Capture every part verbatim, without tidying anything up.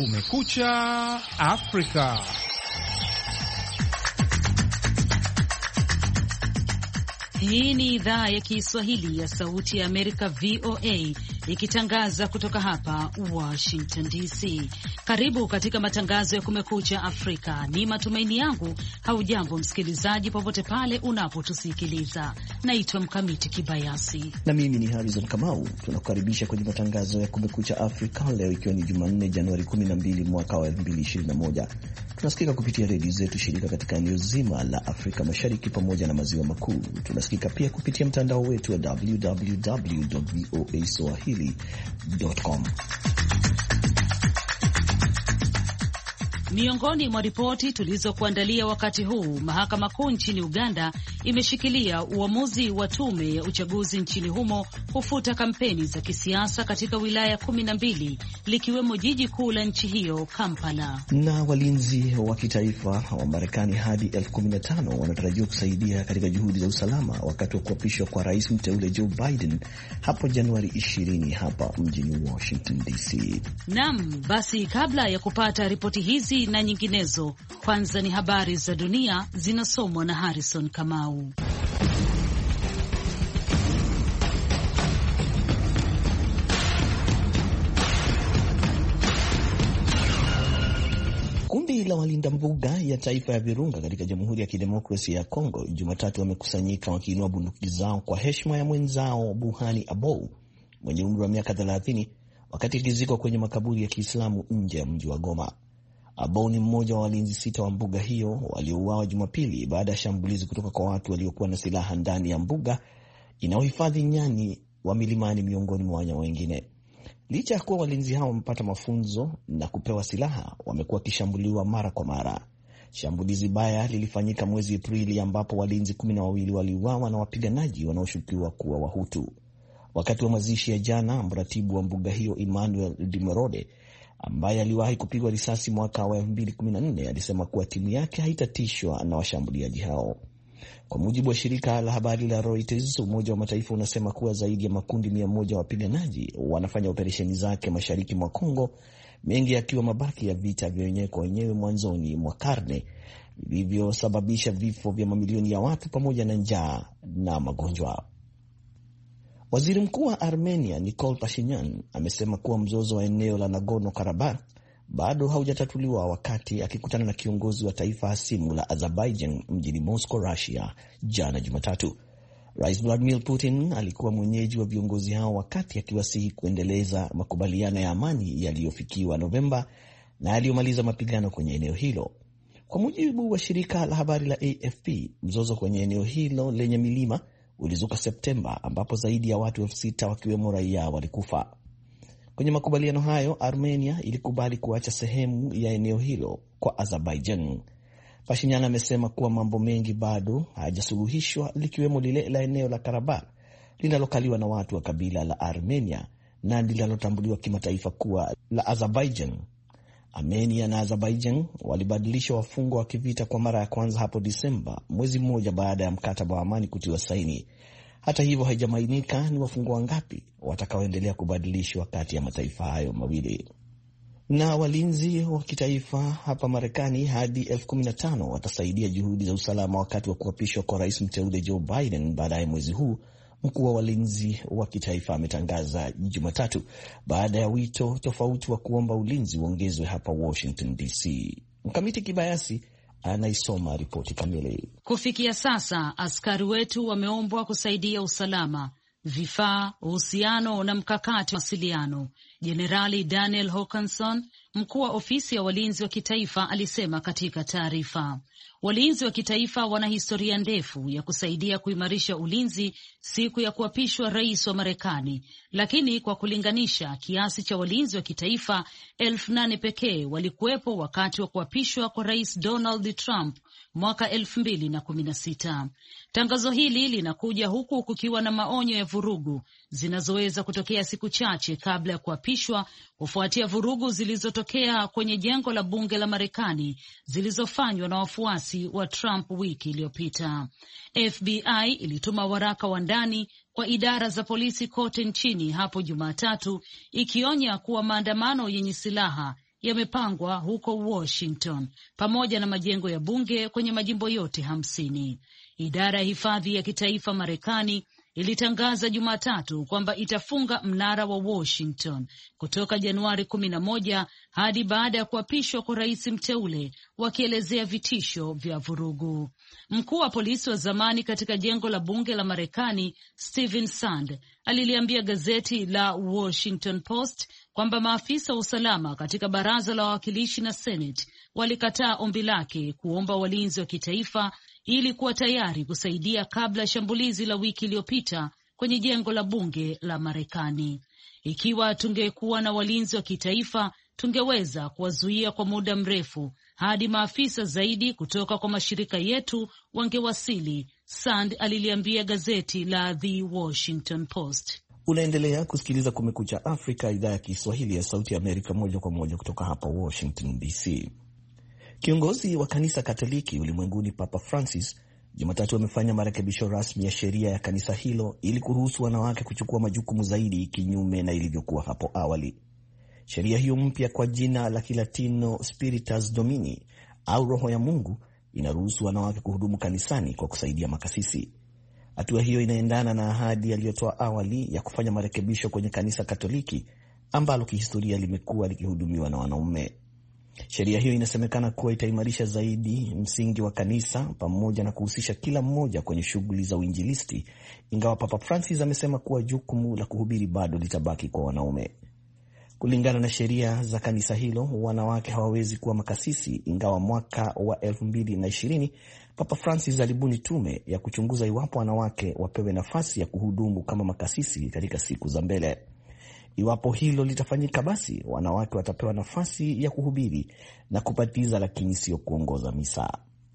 Kumekucha Afrika. Hii ni idhaa ya Kiswahili ya Sauti ya Amerika, V O A, ikitangaza kutoka hapa Washington D C. Karibu katika matangazo ya Kumekucha Afrika. Ni matumaini yangu haujambo msikilizaji, popote pale unapotusikiliza. Naitwa Mkamiti Kibayasi na mimi ni Harrison Kamau. Tunakukaribisha kwenye matangazo ya Kumekucha Afrika leo ikiwa ni Jumanne, Januari kumi na mbili mwaka wa elfu mbili ishirini na moja. Tunasikika kupitia redio zetu shirika katika eneo zima la Afrika Mashariki pamoja na maziwa makuu. Tunasikika pia kupitia mtandao wetu wa w w w dot v o a swahili dot com. Miongoni mwa ripoti tulizokuandalia wakati huu, mahakama kuu nchini Uganda imeshikilia uamuzi wa tume ya uchaguzi nchini humo kufuta kampeni za kisiasa katika wilaya kumi na mbili likiwemo jiji kuu la nchi hiyo, Kampala. Na walinzi wa kitaifa wa Marekani hadi elfu kumi na tano wanatarajiwa kusaidia katika juhudi za usalama wakati wa kuapishwa kwa rais mteule Joe Biden hapo Januari ishirini hapa mjini Washington D C. Naam, basi kabla ya kupata ripoti hizi na nyinginezo, kwanza ni habari za dunia zinasomwa na Harrison Kamau. Kundi la walinda mbuga ya taifa ya Virunga katika Jamhuri ya Kidemokrasia ya Kongo Jumatatu wamekusanyika wakiinua bunduki zao kwa heshima ya mwenzao Buhani Abou mwenye umri wa miaka thelathini wakati akizikwa kwenye makaburi ya Kiislamu nje ya mji wa Goma. Abou ni mmoja wa walinzi sita wa mbuga hiyo waliouawa Jumapili baada ya shambulizi kutoka kwa watu waliokuwa na silaha ndani ya mbuga inayohifadhi nyani wa milimani miongoni mwa wanyama wengine. Licha ya kuwa walinzi hao wamepata mafunzo na kupewa silaha, wamekuwa wakishambuliwa mara kwa mara. Shambulizi baya lilifanyika mwezi Aprili ambapo walinzi kumi na wawili waliuawa na wapiganaji wanaoshukiwa kuwa Wahutu. Wakati wa mazishi ya jana, mratibu wa mbuga hiyo Emmanuel Dimerode ambaye aliwahi kupigwa risasi mwaka wa elfu mbili kumi na nne alisema kuwa timu yake haitatishwa na washambuliaji hao. Kwa mujibu wa shirika la habari la Reuters, Umoja wa Mataifa unasema kuwa zaidi ya makundi mia moja wapiganaji wanafanya operesheni zake mashariki mwa Kongo, mengi yakiwa mabaki ya vita vya wenyewe kwa wenyewe mwanzoni mwa karne vilivyosababisha vifo vya mamilioni ya watu pamoja na njaa na magonjwa. Waziri Mkuu wa Armenia Nikol Pashinyan amesema kuwa mzozo wa eneo la Nagorno-Karabakh bado haujatatuliwa wakati akikutana na kiongozi wa taifa hasimu la Azerbaijan mjini Moscow, Russia jana Jumatatu. Rais Vladimir Putin alikuwa mwenyeji wa viongozi hao wakati akiwasihi kuendeleza makubaliano ya amani yaliyofikiwa Novemba na yaliyomaliza mapigano kwenye eneo hilo. Kwa mujibu wa shirika la habari la A F P, mzozo kwenye eneo hilo lenye milima ulizuka Septemba ambapo zaidi ya watu elfu sita wakiwemo raia walikufa. Kwenye makubaliano hayo, Armenia ilikubali kuacha sehemu ya eneo hilo kwa Azerbaijan. Pashinyan amesema kuwa mambo mengi bado hayajasuluhishwa, likiwemo lile la eneo la Karabakh linalokaliwa na watu wa kabila la Armenia na linalotambuliwa kimataifa kuwa la Azerbaijan. Armenia na Azerbaijan walibadilisha wafungwa wa kivita kwa mara ya kwanza hapo Disemba, mwezi mmoja baada ya mkataba wa amani kutiwa saini. Hata hivyo, haijamainika ni wafungwa wangapi watakaoendelea kubadilishwa kati ya mataifa hayo mawili. Na walinzi wa kitaifa hapa Marekani hadi elfu kumi na tano watasaidia juhudi za usalama wakati wa kuapishwa kwa rais mteule Joe Biden baadaye mwezi huu, mkuu wa walinzi wa kitaifa ametangaza Jumatatu baada ya wito tofauti wa kuomba ulinzi uongezwe hapa Washington D C. Mkamiti Kibayasi anaisoma ripoti kamili. Kufikia sasa, askari wetu wameombwa kusaidia usalama, vifaa, uhusiano na mkakati mawasiliano. Jenerali Daniel Hokanson, mkuu wa ofisi ya walinzi wa kitaifa, alisema katika taarifa. Walinzi wa kitaifa wana historia ndefu ya kusaidia kuimarisha ulinzi siku ya kuapishwa rais wa Marekani, lakini kwa kulinganisha, kiasi cha walinzi wa kitaifa elfu nane pekee walikuwepo wakati wa kuapishwa kwa rais Donald Trump mwaka elfu mbili na kumi na sita. Tangazo hili linakuja huku kukiwa na maonyo ya vurugu zinazoweza kutokea siku chache kabla ya kuapishwa kufuatia vurugu zilizotokea kwenye jengo la bunge la Marekani zilizofanywa na wafuasi wa Trump wiki iliyopita. F B I ilituma waraka wa ndani kwa idara za polisi kote nchini hapo Jumatatu ikionya kuwa maandamano yenye silaha yamepangwa huko Washington pamoja na majengo ya bunge kwenye majimbo yote hamsini. Idara ya hifadhi ya kitaifa Marekani ilitangaza Jumatatu kwamba itafunga mnara wa Washington kutoka Januari kumi na moja hadi baada ya kuapishwa kwa rais mteule, wakielezea vitisho vya vurugu. Mkuu wa polisi wa zamani katika jengo la bunge la Marekani, Stephen Sand, aliliambia gazeti la Washington Post kwamba maafisa wa usalama katika baraza la wawakilishi na Senate walikataa ombi lake kuomba walinzi wa kitaifa ili kuwa tayari kusaidia kabla ya shambulizi la wiki iliyopita kwenye jengo la bunge la Marekani. Ikiwa tungekuwa na walinzi wa kitaifa, tungeweza kuwazuia kwa muda mrefu hadi maafisa zaidi kutoka kwa mashirika yetu wangewasili, Sand aliliambia gazeti la The Washington Post. Unaendelea kusikiliza Kumekucha Afrika, idhaa ya Kiswahili ya Sauti ya Amerika, moja kwa moja kutoka hapa Washington D C. Kiongozi wa kanisa Katoliki ulimwenguni Papa Francis Jumatatu amefanya marekebisho rasmi ya sheria ya kanisa hilo ili kuruhusu wanawake kuchukua majukumu zaidi, kinyume na ilivyokuwa hapo awali. Sheria hiyo mpya kwa jina la Kilatino Spiritus Domini au roho ya Mungu inaruhusu wanawake kuhudumu kanisani kwa kusaidia makasisi. Hatua hiyo inaendana na ahadi aliyotoa awali ya kufanya marekebisho kwenye kanisa Katoliki ambalo kihistoria limekuwa likihudumiwa na wanaume. Sheria hiyo inasemekana kuwa itaimarisha zaidi msingi wa kanisa pamoja na kuhusisha kila mmoja kwenye shughuli za uinjilisti, ingawa Papa Francis amesema kuwa jukumu la kuhubiri bado litabaki kwa wanaume. Kulingana na sheria za kanisa hilo, wanawake hawawezi kuwa makasisi, ingawa mwaka wa elfu mbili na ishirini Papa Francis alibuni tume ya kuchunguza iwapo wanawake wapewe nafasi ya kuhudumu kama makasisi katika siku za mbele. Iwapo hilo litafanyika, basi wanawake watapewa nafasi ya kuhubiri na kubatiza, lakini sio kuongoza misa.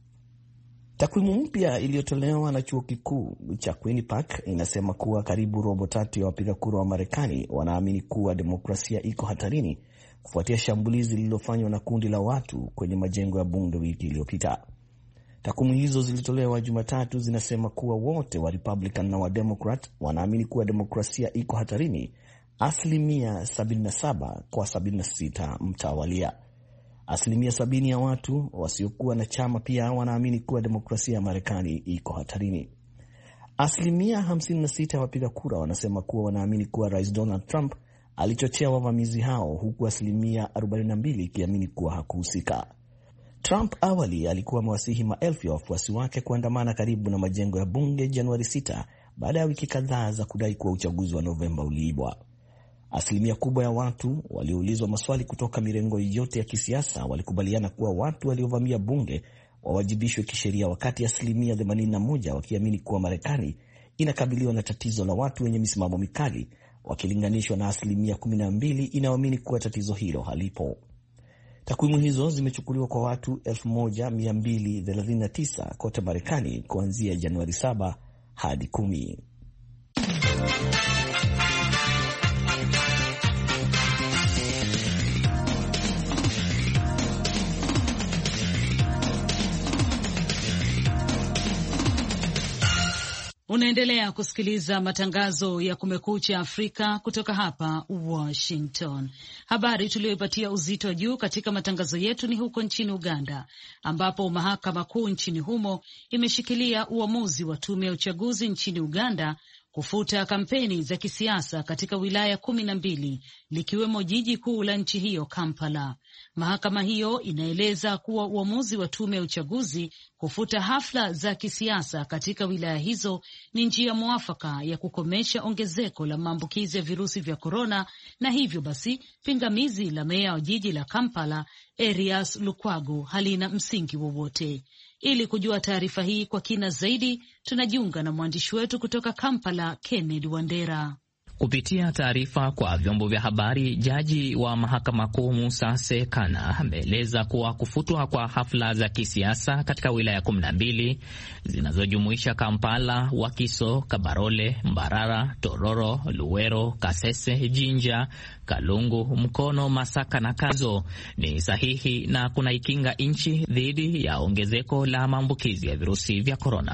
Takwimu mpya iliyotolewa na chuo kikuu cha Queen's Park inasema kuwa karibu robo tatu ya wapiga kura wa Marekani wanaamini kuwa demokrasia iko hatarini kufuatia shambulizi lililofanywa na kundi la watu kwenye majengo ya bunge wiki iliyopita. Takwimu hizo zilitolewa Jumatatu zinasema kuwa wote wa Republican na wa Democrat wanaamini kuwa demokrasia iko hatarini, asilimia sabini na saba kwa sabini na sita mtawalia. Asilimia sabini ya watu wasiokuwa na chama pia wanaamini kuwa demokrasia ya Marekani iko hatarini. Asilimia hamsini na sita ya wapiga kura wanasema kuwa wanaamini kuwa Rais Donald Trump alichochea wavamizi hao, huku asilimia arobaini na mbili ikiamini kuwa hakuhusika. Trump awali alikuwa amewasihi maelfu ya wafuasi wake kuandamana karibu na majengo ya bunge Januari sita baada ya wiki kadhaa za kudai kuwa uchaguzi wa Novemba uliibwa. Asilimia kubwa ya watu walioulizwa maswali kutoka mirengo yote ya kisiasa walikubaliana kuwa watu waliovamia bunge wawajibishwe kisheria, wakati asilimia themanini na moja wakiamini kuwa Marekani inakabiliwa na tatizo la watu wenye misimamo mikali, wakilinganishwa na asilimia kumi na mbili inayoamini kuwa tatizo hilo halipo. Takwimu hizo zimechukuliwa kwa watu elfu moja mia mbili thelathini na tisa kote Marekani kuanzia Januari saba hadi kumi. Unaendelea kusikiliza matangazo ya Kumekucha Afrika kutoka hapa Washington. Habari tuliyoipatia uzito wa juu katika matangazo yetu ni huko nchini Uganda, ambapo mahakama kuu nchini humo imeshikilia uamuzi wa tume ya uchaguzi nchini Uganda kufuta kampeni za kisiasa katika wilaya kumi na mbili likiwemo jiji kuu la nchi hiyo Kampala. Mahakama hiyo inaeleza kuwa uamuzi wa tume ya uchaguzi kufuta hafla za kisiasa katika wilaya hizo ni njia mwafaka ya kukomesha ongezeko la maambukizi ya virusi vya korona, na hivyo basi pingamizi la meya wa jiji la Kampala Erias Lukwago halina msingi wowote. Ili kujua taarifa hii kwa kina zaidi, tunajiunga na mwandishi wetu kutoka Kampala, Kennedy Wandera. Kupitia taarifa kwa vyombo vya habari, jaji wa mahakama kuu Musa Sekana ameeleza kuwa kufutwa kwa hafla za kisiasa katika wilaya kumi na mbili zinazojumuisha Kampala, Wakiso, Kabarole, Mbarara, Tororo, Luwero, Kasese, Jinja, Kalungu, Mkono, Masaka na Kazo ni sahihi na kunaikinga nchi dhidi ya ongezeko la maambukizi ya virusi vya korona.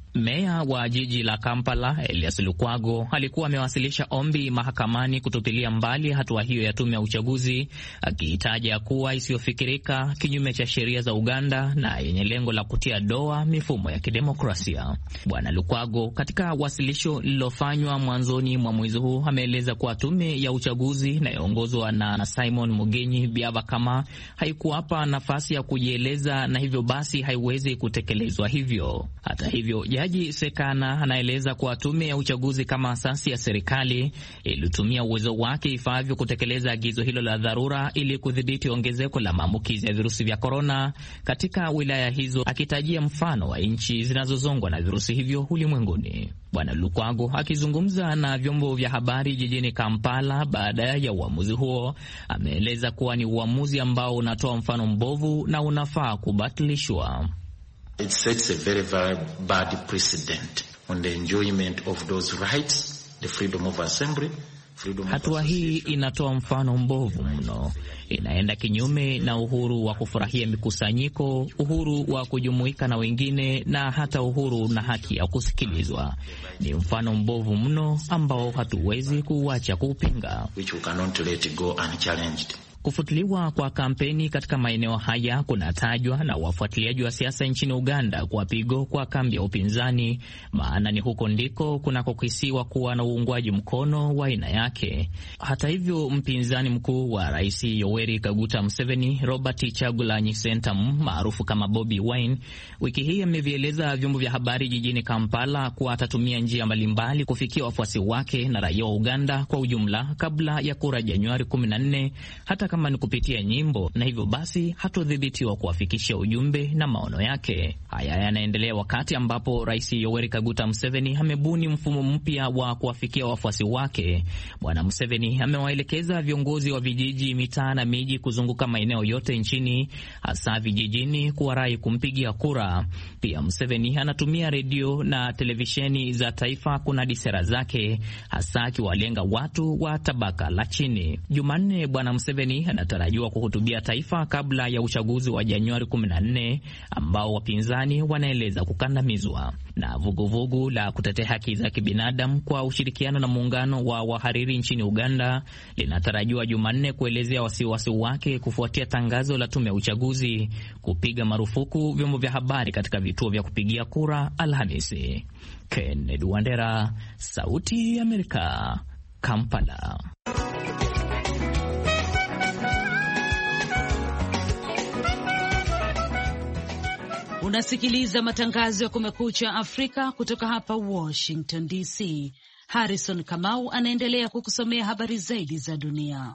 Meya wa jiji la Kampala, Elias Lukwago, alikuwa amewasilisha ombi mahakamani kutupilia mbali hatua hiyo ya tume ya uchaguzi, akiitaja kuwa isiyofikirika, kinyume cha sheria za Uganda na yenye lengo la kutia doa mifumo ya kidemokrasia. Bwana Lukwago, katika wasilisho lililofanywa mwanzoni mwa mwezi huu, ameeleza kuwa tume ya uchaguzi inayoongozwa na Simon Mugenyi Byabakama haikuwapa nafasi ya kujieleza na hivyo basi haiwezi kutekelezwa hivyo. Hata hivyo, Jaji Sekana anaeleza kuwa tume ya uchaguzi kama asasi ya serikali ilitumia uwezo wake ifaavyo kutekeleza agizo hilo la dharura ili kudhibiti ongezeko la maambukizi ya virusi vya korona katika wilaya hizo, akitajia mfano wa nchi zinazozongwa na virusi hivyo ulimwenguni. Bwana Lukwago akizungumza na vyombo vya habari jijini Kampala baada ya uamuzi huo, ameeleza kuwa ni uamuzi ambao unatoa mfano mbovu na unafaa kubatilishwa. It sets a very, very bad precedent on the enjoyment of those rights, the freedom of assembly. Hatua hii inatoa mfano mbovu mno. Inaenda kinyume na uhuru wa kufurahia mikusanyiko, uhuru wa kujumuika na wengine, na hata uhuru na haki ya kusikilizwa. Ni mfano mbovu mno ambao hatuwezi kuuacha kuupinga. Which we cannot let go unchallenged. Kufutiliwa kwa kampeni katika maeneo haya kunatajwa na wafuatiliaji wa siasa nchini Uganda kwa pigo kwa kambi ya upinzani, maana ni huko ndiko kunakokisiwa kuwa na uungwaji mkono wa aina yake. Hata hivyo, mpinzani mkuu wa Rais Yoweri Kaguta Museveni, Robert Kyagulanyi Ssentamu maarufu kama Bobi Wine, wiki hii amevieleza vyombo vya habari jijini Kampala kuwa atatumia njia mbalimbali kufikia wafuasi wake na raia wa Uganda kwa ujumla kabla ya kura Januari kumi na nne, hata kama ni kupitia nyimbo, na hivyo basi hatodhibitiwa kuwafikishia ujumbe na maono yake. Haya yanaendelea wakati ambapo Rais Yoweri Kaguta Museveni amebuni mfumo mpya wa kuwafikia wafuasi wake. Bwana Museveni amewaelekeza viongozi wa vijiji, mitaa na miji kuzunguka maeneo yote nchini, hasa vijijini, kuwarai kumpigia kura. Pia Museveni anatumia redio na televisheni za taifa kunadi sera zake, hasa akiwalenga watu wa tabaka la chini. Jumanne, Bwana Museveni anatarajiwa kuhutubia taifa kabla ya uchaguzi wa Januari kumi na nne ambao wapinzani wanaeleza kukandamizwa. Na vuguvugu vugu la kutetea haki za kibinadamu kwa ushirikiano na muungano wa wahariri nchini Uganda linatarajiwa Jumanne kuelezea wasiwasi wake kufuatia tangazo la tume ya uchaguzi kupiga marufuku vyombo vya habari katika vituo vya kupigia kura Alhamisi. Kennedy Wandera, Sauti ya Amerika, Kampala. Unasikiliza matangazo ya Kumekucha Afrika kutoka hapa Washington D C. Harrison Kamau anaendelea kukusomea habari zaidi za dunia.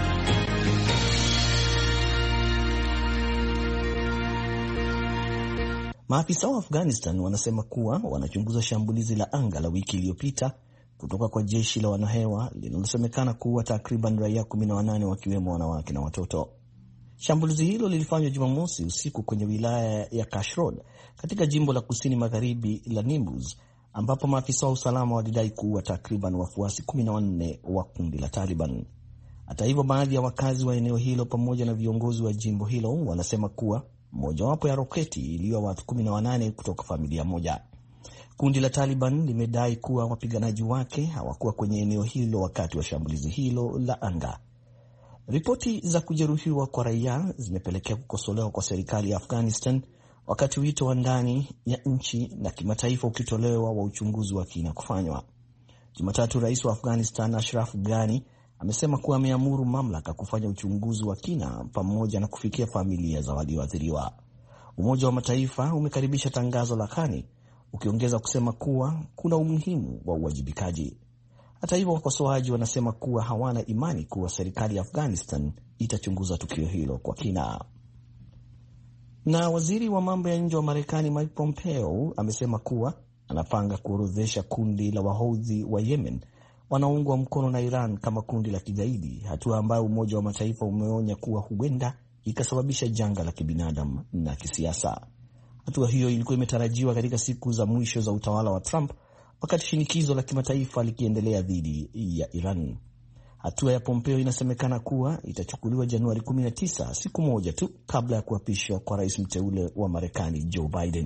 Maafisa wa Afghanistan wanasema kuwa wanachunguza shambulizi la anga la wiki iliyopita kutoka kwa jeshi la wanahewa linalosemekana kuwa takriban raia kumi na wanane wakiwemo wanawake na watoto. Shambulizi hilo lilifanywa Jumamosi usiku kwenye wilaya ya Kashrod katika jimbo la kusini magharibi la Nimbus, ambapo maafisa wa usalama walidai kuua takriban wafuasi kumi na wanne wa kundi la Taliban. Hata hivyo, baadhi ya wakazi wa eneo hilo pamoja na viongozi wa jimbo hilo wanasema kuwa mojawapo ya roketi iliua watu kumi na wanane kutoka familia moja. Kundi la Taliban limedai kuwa wapiganaji wake hawakuwa kwenye eneo hilo wakati wa shambulizi hilo la anga. Ripoti za kujeruhiwa kwa raia zimepelekea kukosolewa kwa serikali ya Afghanistan, wakati wito wa ndani ya nchi na kimataifa ukitolewa wa uchunguzi wa kina kufanywa. Jumatatu, rais wa Afghanistan Ashraf Ghani amesema kuwa ameamuru mamlaka kufanya uchunguzi wa kina pamoja na kufikia familia za walioathiriwa. Umoja wa Mataifa umekaribisha tangazo la Ghani, ukiongeza kusema kuwa kuna umuhimu wa uwajibikaji. Hata hivyo, wakosoaji wanasema kuwa hawana imani kuwa serikali ya Afghanistan itachunguza tukio hilo kwa kina. Na waziri wa mambo ya nje wa Marekani Mike Pompeo amesema kuwa anapanga kuorodhesha kundi la Wahodhi wa Yemen wanaoungwa mkono na Iran kama kundi la kigaidi, hatua ambayo Umoja wa Mataifa umeonya kuwa huenda ikasababisha janga la kibinadamu na kisiasa. Hatua hiyo ilikuwa imetarajiwa katika siku za mwisho za utawala wa Trump, wakati shinikizo la kimataifa likiendelea dhidi ya Iran. Hatua ya Pompeo inasemekana kuwa itachukuliwa Januari kumi na tisa, siku moja tu kabla ya kuapishwa kwa rais mteule wa Marekani Joe Biden.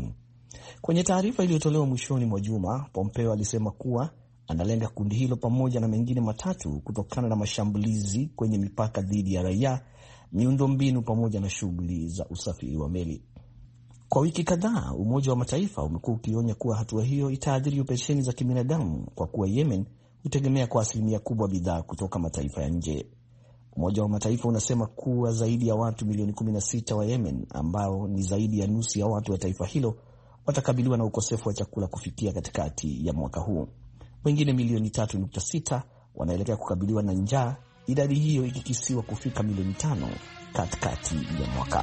Kwenye taarifa iliyotolewa mwishoni mwa juma, Pompeo alisema kuwa analenga kundi hilo pamoja na mengine matatu kutokana na mashambulizi kwenye mipaka dhidi ya raia, miundombinu pamoja na shughuli za usafiri wa meli. Kwa wiki kadhaa, Umoja wa Mataifa umekuwa ukionya kuwa hatua hiyo itaathiri operesheni za kibinadamu kwa kuwa Yemen hutegemea kwa asilimia kubwa bidhaa kutoka mataifa ya nje. Umoja wa Mataifa unasema kuwa zaidi ya watu milioni kumi na sita wa Yemen, ambao ni zaidi ya nusu ya watu wa taifa hilo, watakabiliwa na ukosefu wa chakula kufikia katikati ya mwaka huu. Wengine milioni tatu nukta sita wanaelekea kukabiliwa na njaa, idadi hiyo ikikisiwa kufika milioni tano katikati ya mwaka.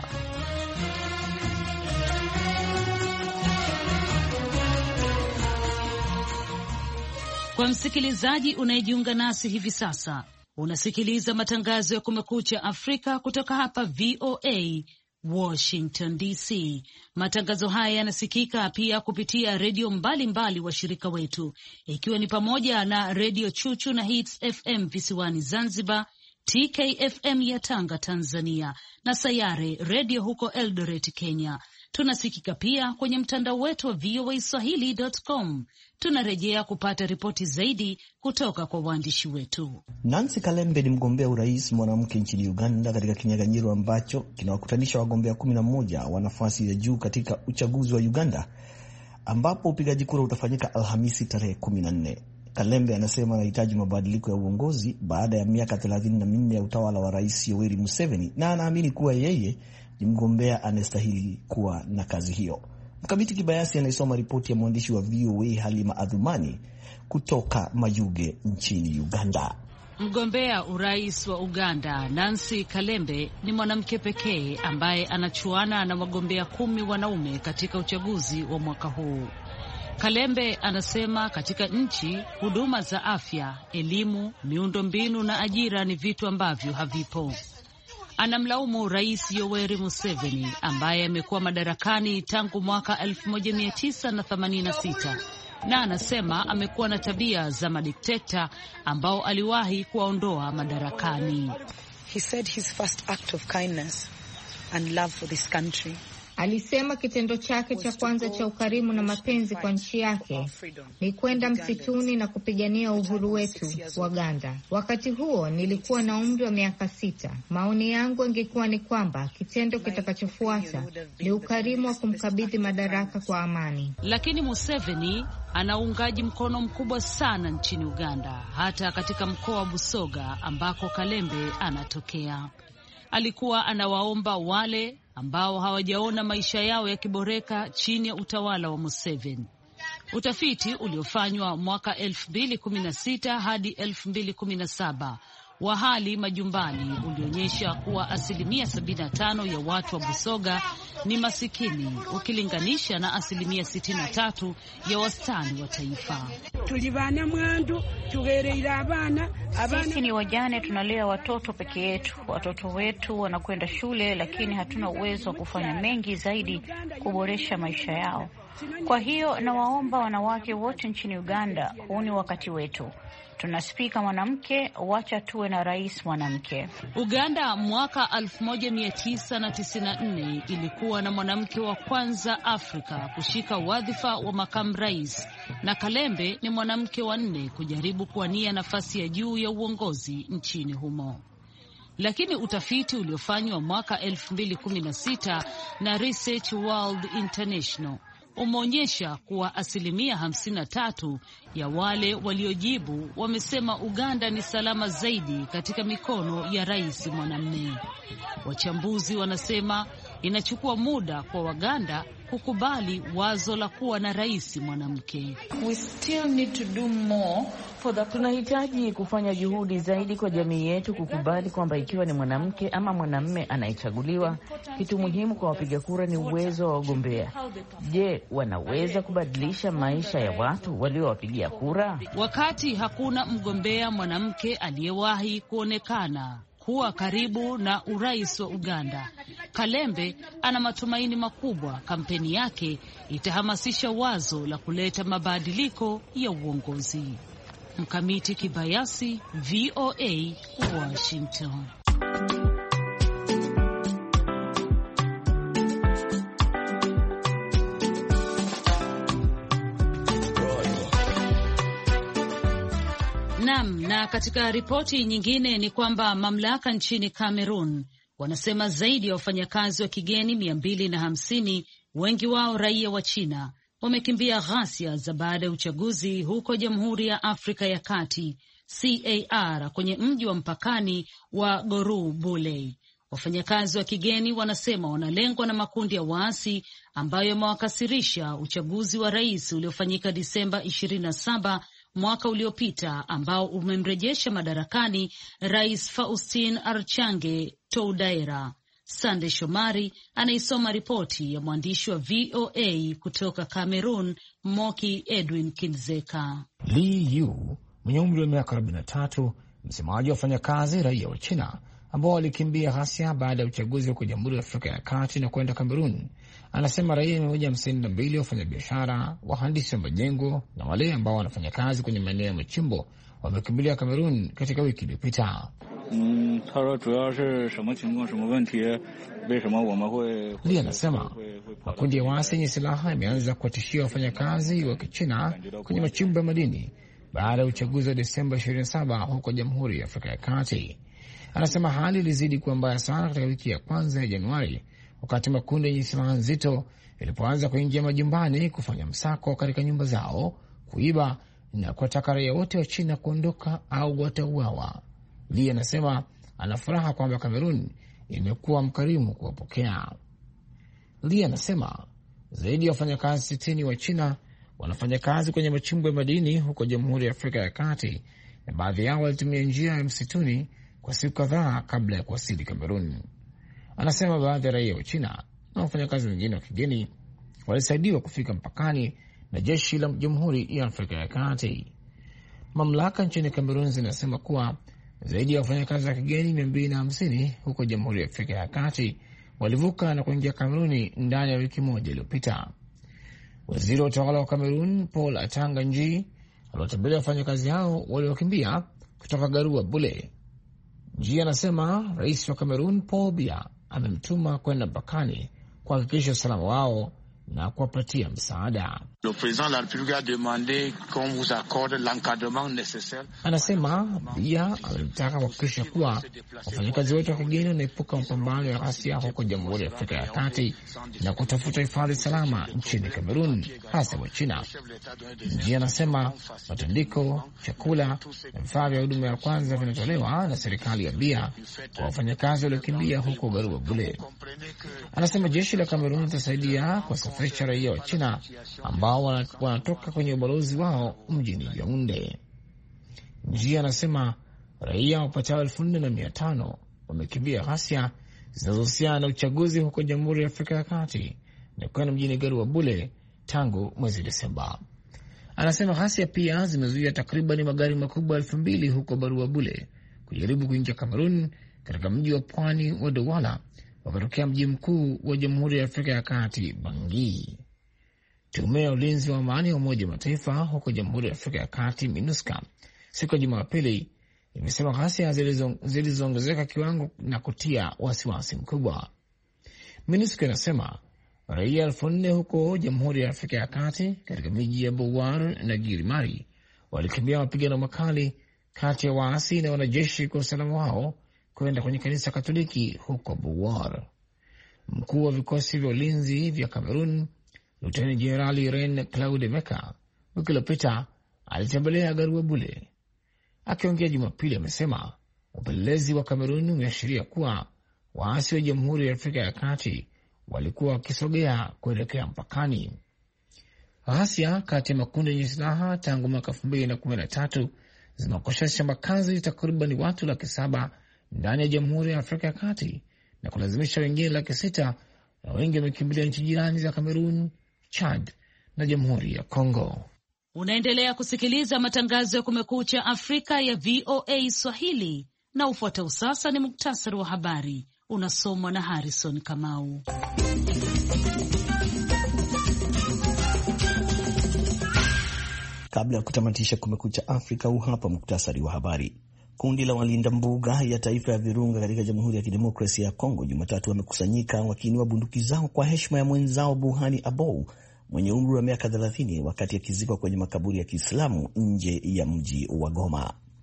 Kwa msikilizaji unayejiunga nasi hivi sasa, unasikiliza matangazo ya Kumekucha Afrika kutoka hapa V O A Washington D C. Matangazo haya yanasikika pia kupitia redio mbalimbali washirika wetu, ikiwa ni pamoja na redio Chuchu na Hits F M visiwani Zanzibar, T K F M ya Tanga Tanzania, na Sayare redio huko Eldoret Kenya. Tunasikika pia kwenye mtandao wetu wa V O A Swahili dot com. Tunarejea kupata ripoti zaidi kutoka kwa waandishi wetu. Nancy Kalembe ni mgombea urais mwanamke nchini Uganda katika kinyang'anyiro ambacho kinawakutanisha wagombea kumi na moja wa nafasi ya juu katika uchaguzi wa Uganda, ambapo upigaji kura utafanyika Alhamisi tarehe kumi na nne. Kalembe anasema anahitaji mabadiliko ya uongozi baada ya miaka thelathini na minne ya utawala wa Rais Yoweri Museveni, na anaamini kuwa yeye ni mgombea anastahili kuwa na kazi hiyo. Mkamiti Kibayasi anaisoma ripoti ya mwandishi wa V O A Halima Adhumani kutoka Mayuge nchini Uganda. Mgombea urais wa Uganda Nancy Kalembe ni mwanamke pekee ambaye anachuana na wagombea kumi wanaume katika uchaguzi wa mwaka huu. Kalembe anasema katika nchi huduma za afya, elimu, miundombinu na ajira ni vitu ambavyo havipo. Anamlaumu Rais Yoweri Museveni ambaye amekuwa madarakani tangu mwaka elfu moja mia tisa na themanini na sita, na anasema amekuwa na tabia za madikteta ambao aliwahi kuwaondoa madarakani. He said his first act of kindness and love for this country. Alisema kitendo chake cha kwanza cha ukarimu na mapenzi kwa nchi yake ni kwenda msituni na kupigania uhuru wetu Waganda. Wakati huo nilikuwa na umri wa miaka sita. Maoni yangu ingekuwa ni kwamba kitendo kitakachofuata ni ukarimu wa kumkabidhi madaraka kwa amani. Lakini Museveni ana uungaji mkono mkubwa sana nchini Uganda, hata katika mkoa wa Busoga ambako Kalembe anatokea. Alikuwa anawaomba wale ambao hawajaona maisha yao yakiboreka chini ya utawala wa Museveni. Utafiti uliofanywa mwaka elfu mbili kumi na sita hadi elfu mbili kumi na saba wa hali majumbani ulionyesha kuwa asilimia sabini na tano ya watu wa Busoga ni masikini ukilinganisha na asilimia sitini na tatu ya wastani wa taifa. Sisi ni wajane, tunalea watoto peke yetu. Watoto wetu wanakwenda shule, lakini hatuna uwezo wa kufanya mengi zaidi kuboresha maisha yao. Kwa hiyo nawaomba wanawake wote nchini Uganda, huu ni wakati wetu. Tuna spika mwanamke, wacha tuwe na rais mwanamke. Uganda mwaka elfu moja mia tisa na tisini na nne ilikuwa na mwanamke wa kwanza Afrika kushika wadhifa wa makamu rais, na Kalembe ni mwanamke wa nne kujaribu kuwania nafasi ya juu ya uongozi nchini humo. Lakini utafiti uliofanywa mwaka elfu mbili kumi na sita na Research World International umeonyesha kuwa asilimia hamsini na tatu ya wale waliojibu wamesema Uganda ni salama zaidi katika mikono ya rais mwanamume. Wachambuzi wanasema inachukua muda kwa Waganda kukubali wazo la kuwa na rais mwanamke. We still need to do more for the... Tunahitaji kufanya juhudi zaidi kwa jamii yetu kukubali kwamba ikiwa ni mwanamke ama mwanamume anayechaguliwa, kitu muhimu kwa wapiga kura ni uwezo wa wagombea. Je, wanaweza kubadilisha maisha ya watu waliowapigia kura? Wakati hakuna mgombea mwanamke aliyewahi kuonekana kuwa karibu na urais wa Uganda, Kalembe ana matumaini makubwa kampeni yake itahamasisha wazo la kuleta mabadiliko ya uongozi. Mkamiti Kibayasi, V O A, Washington. Naam, na katika ripoti nyingine ni kwamba mamlaka nchini Cameroon wanasema zaidi ya wafanyakazi wa kigeni mia mbili na hamsini, wengi wao raia wa China, wamekimbia ghasia za baada ya uchaguzi huko Jamhuri ya Afrika ya Kati C A R kwenye mji wa mpakani wa Goru Bule. Wafanyakazi wa kigeni wanasema wanalengwa na makundi ya waasi ambayo yamewakasirisha uchaguzi wa rais uliofanyika Disemba ishirini na saba mwaka uliopita, ambao umemrejesha madarakani Rais Faustin Archange Toudaira. Sande Shomari anaisoma ripoti ya mwandishi wa V O A kutoka Cameroon, Moki Edwin Kinzeka. Li Yu mwenye umri wa miaka arobaini na tatu, msemaji wa wafanyakazi raia wa China ambao walikimbia ghasia baada ya uchaguzi huko Jamhuri ya Afrika ya Kati na kwenda Kamerun, anasema raia mia moja hamsini na mbili wafanyabiashara, wahandisi wa majengo na wale ambao wanafanya kazi kwenye maeneo ya machimbo wamekimbilia Kamerun katika wiki iliyopita. Mm, Li anasema makundi ya waasi yenye silaha yameanza kuwatishia wafanyakazi wa Kichina kwenye machimbo ya madini baada ya uchaguzi wa Desemba ishirini na saba huko Jamhuri ya Afrika ya Kati. Anasema hali ilizidi kuwa mbaya sana katika wiki ya kwanza ya Januari, wakati makundi yenye silaha nzito yalipoanza kuingia majumbani kufanya msako katika nyumba zao, kuiba na kuwataka raia wote wa China kuondoka au watauawa. Li anasema anafuraha kwamba Kamerun imekuwa mkarimu kuwapokea. Li anasema zaidi ya wafanyakazi sitini wa China wanafanya kazi kwenye machimbo ya madini huko Jamhuri ya Afrika ya Kati, na baadhi yao walitumia njia ya msituni kwa siku kadhaa kabla ya kuwasili Kamerun. Anasema baadhi ya raia wa China na wafanyakazi wengine wa kigeni walisaidiwa kufika mpakani na jeshi la Jamhuri ya Afrika ya Kati. Mamlaka nchini Kamerun zinasema kuwa zaidi ya wafanyakazi wa kigeni mia mbili na hamsini huko Jamhuri ya Afrika ya Kati walivuka na kuingia Kameruni ndani ya wiki moja iliyopita. Waziri wa utawala wa Kamerun Paul Atanga Nji aliwatembelea wafanyakazi hao waliokimbia kutoka Garua Bule. Nji anasema rais wa Kamerun Paul Biya amemtuma kwenda mpakani kuhakikisha usalama wao na kuwapatia msaada. Anasema Biya ametaka kuhakikisha kuwa wafanyakazi wote wa kigeni wanaepuka mapambano ya ghasia huko Jamhuri ya Afrika ya Kati na kutafuta hifadhi salama nchini Kamerun, hasa wa China. Nji anasema matandiko, chakula na vifaa vya huduma ya kwanza vinatolewa na serikali ya Biya kwa wafanyakazi waliokimbia huko Garua Bule. Anasema jeshi la Kamerun litasaidia kuwasafirisha raia wa China ambao wanatoka kwenye ubalozi wao mjini Yaounde. Njia anasema raia wapatao elfu nne na mia tano wamekimbia ghasia zinazohusiana na uchaguzi huko Jamhuri ya Afrika ya Kati na kwenda mjini Garua Bule tangu mwezi Desemba. Anasema ghasia pia zimezuia takriban magari makubwa elfu mbili huko Garua Bule kujaribu kuingia Kamerun katika mji wa pwani wa Douala wakatokea mji mkuu wa Jamhuri ya Afrika ya Kati, Bangui. Tume ya ulinzi wa amani ya Umoja wa Mataifa huko Jamhuri ya Afrika ya Kati, MINUSCA, siku ya Jumapili imesema ghasia zilizoongezeka kiwango na kutia wasiwasi mkubwa. MINUSCA inasema raia elfu nne huko Jamhuri ya Afrika ya Kati katika miji ya Bouar na Girimari walikimbia mapigano makali kati ya waasi na wanajeshi kwa usalama wao kwenda kwenye kanisa Katoliki huko Bouar. Mkuu wa vikosi vya ulinzi vya Kamerun, Luteni Jenerali Ren Claude Meka, wiki iliyopita alitembelea Garua Bule. Akiongea Jumapili amesema upelelezi wa Kamerun umeashiria kuwa waasi wa Jamhuri ya Afrika ya Kati walikuwa wakisogea kuelekea mpakani. Ghasia kati ya makundi yenye silaha tangu mwaka elfu mbili na kumi na tatu zimekosesha makazi takriban watu laki saba ndani ya Jamhuri ya Afrika ya Kati na kulazimisha wengine laki sita na wengi wamekimbilia nchi jirani za Kamerun, Chad na Jamhuri ya Kongo. Unaendelea kusikiliza matangazo ya Kumekucha Afrika ya V O A Swahili, na ufuatao sasa ni muktasari wa habari unasomwa na Harrison Kamau. Kabla ya kutamatisha Kumekucha Afrika, huu hapa muktasari wa habari. Kundi la walinda mbuga ya taifa ya Virunga katika Jamhuri ya Kidemokrasia ya Kongo Jumatatu wamekusanyika wakiinua bunduki zao kwa heshima ya mwenzao Buhani Abou mwenye umri wa miaka thelathini wakati akizikwa kwenye makaburi ya Kiislamu nje ya mji wa Goma.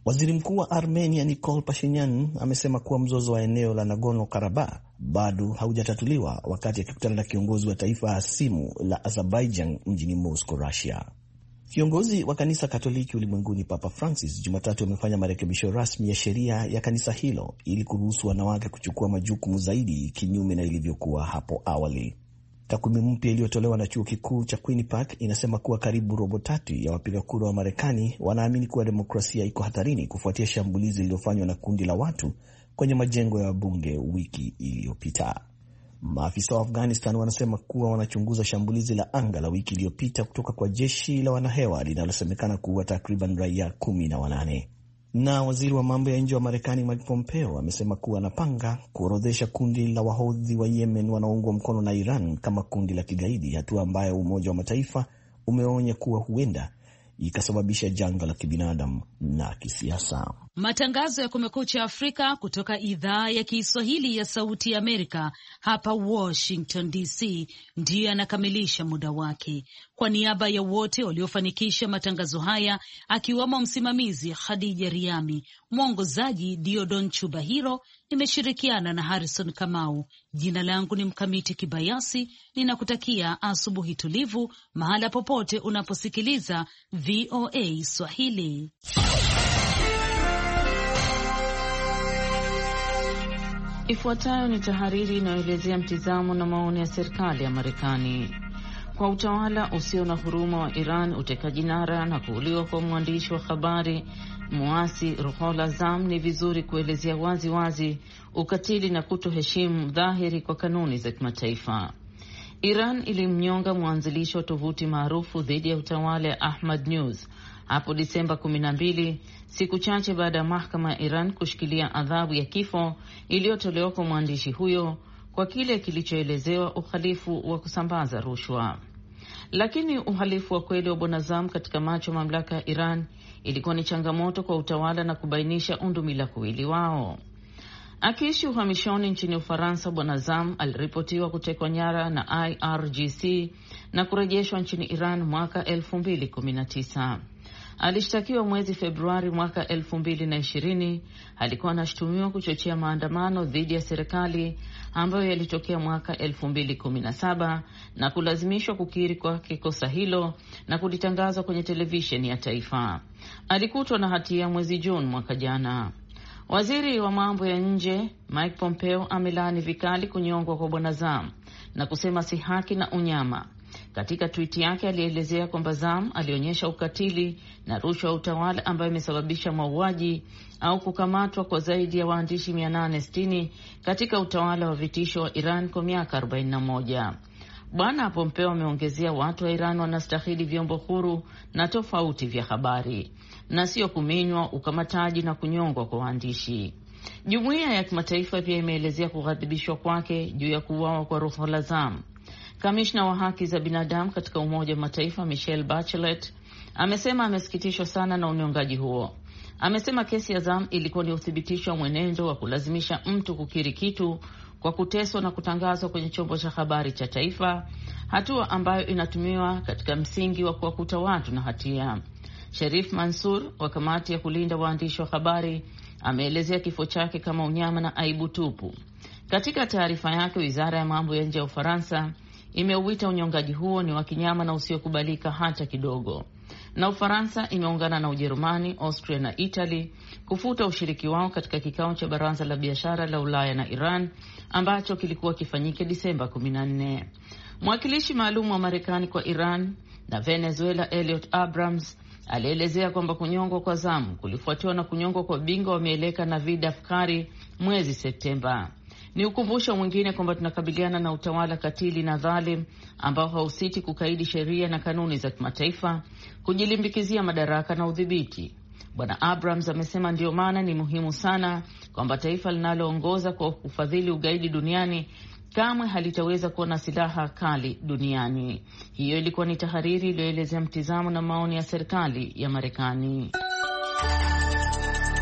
Waziri Mkuu wa Armenia Nikol Pashinyan amesema kuwa mzozo wa eneo la Nagorno-Karabakh bado haujatatuliwa wakati akikutana na kiongozi wa taifa hasimu la Azerbaijan mjini Moscow, Russia. Kiongozi wa kanisa Katoliki ulimwenguni Papa Francis Jumatatu amefanya marekebisho rasmi ya sheria ya kanisa hilo ili kuruhusu wanawake kuchukua majukumu zaidi, kinyume na ilivyokuwa hapo awali. Takwimu mpya iliyotolewa na chuo kikuu cha Queen's Park inasema kuwa karibu robo tatu ya wapiga kura wa Marekani wanaamini kuwa demokrasia iko hatarini kufuatia shambulizi lililofanywa na kundi la watu kwenye majengo ya wabunge wiki iliyopita. Maafisa wa Afghanistan wanasema kuwa wanachunguza shambulizi la anga la wiki iliyopita kutoka kwa jeshi la wanahewa linalosemekana kuua takriban raia kumi na wanane. Na waziri wa mambo ya nje wa Marekani Mike Pompeo amesema kuwa anapanga kuorodhesha kundi la wahodhi wa Yemen wanaoungwa mkono na Iran kama kundi la kigaidi, hatua ambayo Umoja wa Mataifa umeonya kuwa huenda ikasababisha janga la kibinadamu na kisiasa. Matangazo ya Kumekucha Afrika kutoka idhaa ya Kiswahili ya Sauti ya Amerika hapa Washington D C ndiyo yanakamilisha muda wake. Kwa niaba ya wote waliofanikisha matangazo haya, akiwamo msimamizi Khadija Riami, mwongozaji Diodon Chubahiro, nimeshirikiana na Harrison Kamau. Jina langu ni Mkamiti Kibayasi, ninakutakia asubuhi tulivu mahala popote unaposikiliza V O A Swahili. Ifuatayo ni tahariri inayoelezea mtizamo na maoni ya serikali ya Marekani. Kwa utawala usio na huruma wa Iran, utekaji nyara na kuuliwa kwa mwandishi wa habari muasi Ruhollah Zam, ni vizuri kuelezea wazi wazi ukatili na kutoheshimu dhahiri kwa kanuni za kimataifa. Iran ilimnyonga mwanzilishi wa tovuti maarufu dhidi ya utawala ya Ahmad News hapo Disemba kumi na mbili, siku chache baada ya mahakama ya Iran kushikilia adhabu ya kifo iliyotolewa kwa mwandishi huyo kwa kile kilichoelezewa uhalifu wa kusambaza rushwa. Lakini uhalifu wa kweli wa Bwana Zam katika macho mamlaka ya Iran ilikuwa ni changamoto kwa utawala na kubainisha undumila kuwili wao. Akiishi uhamishoni nchini Ufaransa, Bwana Zam aliripotiwa kutekwa nyara na I R G C na kurejeshwa nchini Iran mwaka elfu mbili kumi na tisa. Alishtakiwa mwezi Februari mwaka elfu mbili na ishirini. Alikuwa anashutumiwa kuchochea maandamano dhidi ya serikali ambayo yalitokea mwaka elfu mbili kumi na saba na kulazimishwa kukiri kwa kosa hilo na kulitangazwa kwenye televisheni ya taifa. Alikutwa na hatia mwezi Juni mwaka jana. Waziri wa mambo ya nje Mike Pompeo amelaani vikali kunyongwa kwa Bwana Zam na kusema si haki na unyama. Katika tweet yake alielezea kwamba Zam alionyesha ukatili na rushwa ya utawala ambayo imesababisha mauaji au kukamatwa kwa zaidi ya waandishi mia nane sitini katika utawala wa vitisho wa Iran kwa miaka arobaini na moja. Bwana Pompeo ameongezea watu wa Iran wanastahili vyombo huru na tofauti vya habari na sio kuminywa, ukamataji na kunyongwa kwa waandishi. Jumuiya ya kimataifa pia imeelezea kughadhibishwa kwake juu ya kuuawa kwa Ruhollah Zam. Kamishna wa haki za binadamu katika Umoja wa Mataifa Michelle Bachelet amesema amesikitishwa sana na unyongaji huo. Amesema kesi ya Zam ilikuwa ni uthibitisho wa mwenendo wa kulazimisha mtu kukiri kitu kwa kuteswa na kutangazwa kwenye chombo cha habari cha taifa, hatua ambayo inatumiwa katika msingi wa kuwakuta watu na hatia. Sherif Mansour wa kamati ya kulinda waandishi wa habari ameelezea kifo chake kama unyama na aibu tupu. Katika taarifa yake, Wizara ya Mambo ya Nje ya Ufaransa imeuita unyongaji huo ni wa kinyama na usiokubalika hata kidogo. Na Ufaransa imeungana na Ujerumani, Austria na Italy kufuta ushiriki wao katika kikao cha Baraza la Biashara la Ulaya na Iran ambacho kilikuwa kifanyike Disemba kumi na nne. Mwakilishi maalum wa Marekani kwa Iran na Venezuela Elliot Abrams alielezea kwamba kunyongwa kwa Zam kulifuatiwa na kunyongwa kwa bingwa wa mieleka Navid Afkari mwezi Septemba. Ni ukumbusho mwingine kwamba tunakabiliana na utawala katili na dhalim ambao hausiti kukaidi sheria na kanuni za kimataifa, kujilimbikizia madaraka na udhibiti. Bwana Abrams amesema ndio maana ni muhimu sana kwamba taifa linaloongoza kwa kufadhili ugaidi duniani kamwe halitaweza kuwa na silaha kali duniani. Hiyo ilikuwa ni tahariri iliyoelezea mtizamo na maoni ya serikali ya Marekani.